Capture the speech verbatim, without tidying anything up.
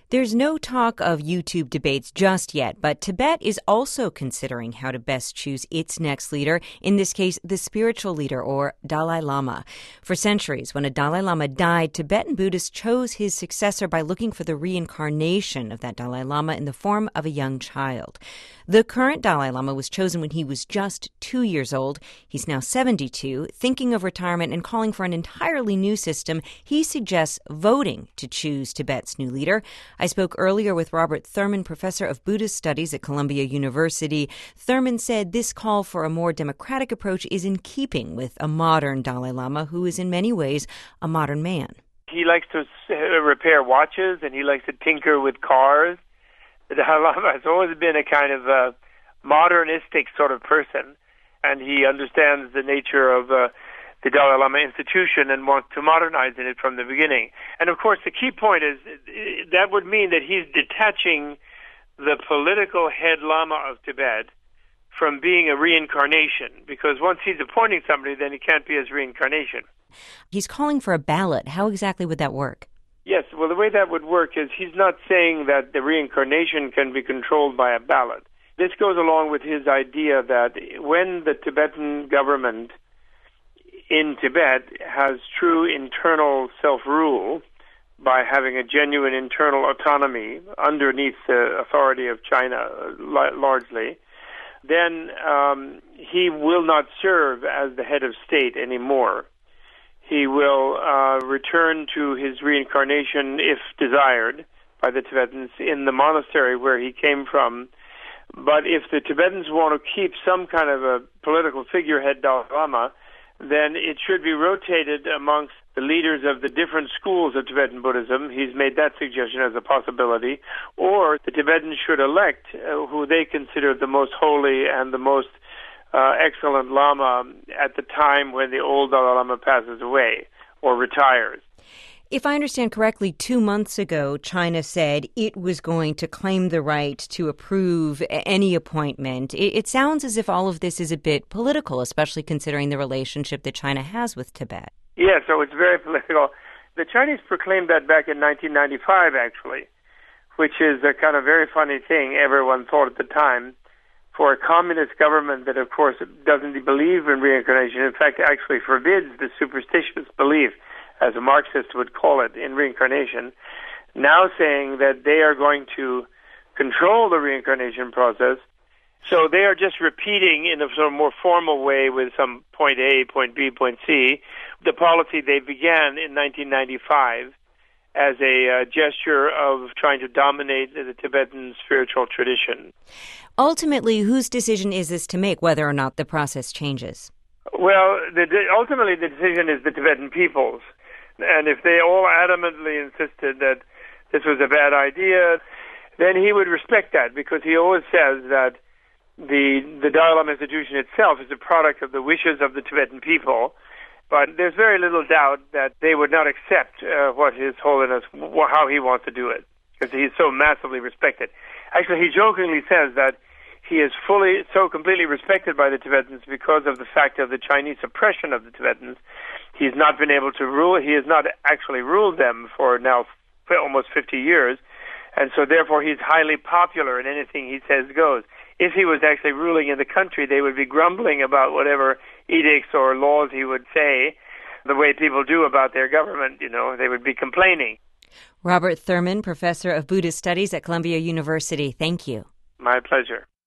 There's no talk of YouTube debates just yet, but Tibet is also considering how to best choose its next leader, in this case, the spiritual leader, or Dalai Lama. For centuries, when a Dalai Lama died, Tibetan Buddhists chose his successor by looking for the reincarnation of that Dalai Lama in the form of a young child. The current Dalai Lama was chosen when he was just two years old. He's now seventy-two, thinking of retirement and calling for an entirely new system. He suggests voting to choose Tibet's new leader. I spoke earlier with Robert Thurman, professor of Buddhist studies at Columbia University. Thurman said this call for a more democratic approach is in keeping with a modern Dalai Lama who is in many ways a modern man. He likes to repair watches and he likes to tinker with cars. The Dalai Lama has always been a kind of a modernistic sort of person, and he understands the nature of uh, the Dalai Lama institution and wants to modernize it from the beginning. And of course, the key point is that would mean that he's detaching the political head Lama of Tibet from being a reincarnation, because once he's appointing somebody, then he can't be his reincarnation. He's calling for a ballot. How exactly would that work? Yes, well, the way that would work is he's not saying that the reincarnation can be controlled by a ballot. This goes along with his idea that when the Tibetan government in Tibet has true internal self-rule by having a genuine internal autonomy underneath the authority of China largely, then um, he will not serve as the head of state anymore. He will uh, return to his reincarnation, if desired by the Tibetans, in the monastery where he came from. But if the Tibetans want to keep some kind of a political figurehead Dalai Lama, then it should be rotated amongst the leaders of the different schools of Tibetan Buddhism. He's made that suggestion as a possibility. Or the Tibetans should elect uh, who they consider the most holy and the most uh, excellent Lama at the time when the old Dalai Lama passes away or retires. If I understand correctly, two months ago, China said it was going to claim the right to approve any appointment. It, it sounds as if all of this is a bit political, especially considering the relationship that China has with Tibet. Yeah, so it's very political. The Chinese proclaimed that back in nineteen ninety-five, actually, which is a kind of very funny thing everyone thought at the time. For a communist government that, of course, doesn't believe in reincarnation, in fact, actually forbids the superstitious belief, as a Marxist would call it, in reincarnation, now saying that they are going to control the reincarnation process. So they are just repeating in a sort of more formal way with some point A, point B, point C, the policy they began in nineteen ninety-five as a uh, gesture of trying to dominate the Tibetan spiritual tradition. Ultimately, whose decision is this to make, whether or not the process changes? Well, the, ultimately the decision is the Tibetan people's. And if they all adamantly insisted that this was a bad idea, then he would respect that, because he always says that the the Dalai Lama institution itself is a product of the wishes of the Tibetan people. But there's very little doubt that they would not accept uh, what His Holiness, how he wants to do it, because he's so massively respected. Actually, he jokingly says that he is fully, so completely respected by the Tibetans because of the fact of the Chinese oppression of the Tibetans. He's not been able to rule, he has not actually ruled them for now almost fifty years, and so therefore he's highly popular and anything he says goes. If he was actually ruling in the country, they would be grumbling about whatever edicts or laws he would say, the way people do about their government, you know, they would be complaining. Robert Thurman, professor of Buddhist studies at Columbia University, thank you. My pleasure.